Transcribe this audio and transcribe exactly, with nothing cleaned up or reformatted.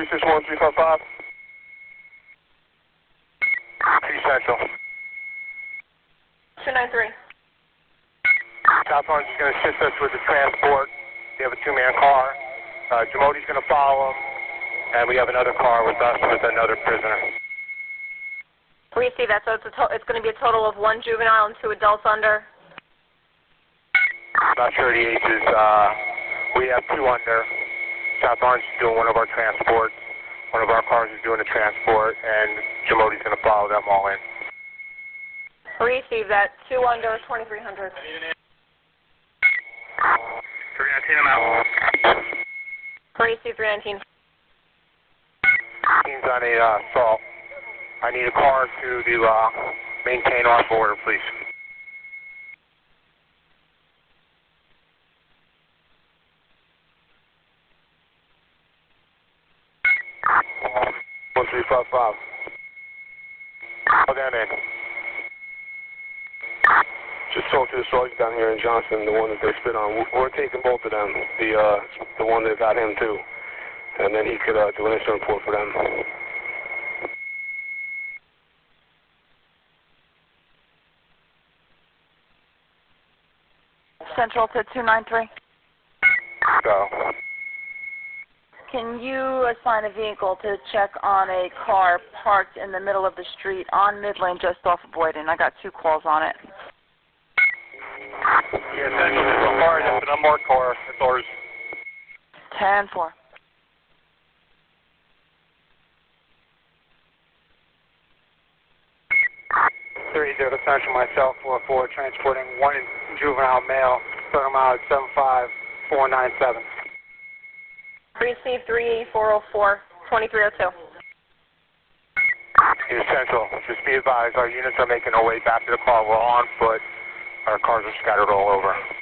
three six one three five five. T Central. two nine three. South Orange is going to assist us with the transport. We have a two-man car. Uh, Jamodi's going to follow him, and we have another car with us with another prisoner. Receive that. So it's, a to it's going to be a total of one juvenile and two adults under. I'm not sure the ages. Uh, we have two under. South Orange is doing one of our transports. One of our cars is doing the transport, and Jamodi's going to follow them all in. Receive that. Two under, twenty-three hundred. three nineteen, I'm out. Receive three nineteen. Team's on a uh, assault. I need a car to do, uh, maintain our border, please. one three five five. Call down in. Just talk to the sergeant down here in Johnson, the one that they spit on. We're taking both of them, the uh, the one that got him too, and then he could uh, do an incident report for them. Central to two nine three. Go. Can you assign a vehicle to check on a car parked in the middle of the street on mid-lane just off of Boyden? I got two calls on it. Yeah, Central, there's a car, that's an unmarked car. It's ours. ten four. three zero Central, myself, four four, transporting one juvenile male, starting out seven five four nine seven. Receive three four oh four, twenty-three oh two. Here, Central, just be advised, our units are making our way back to the car. We're on foot. Our cars are scattered all over.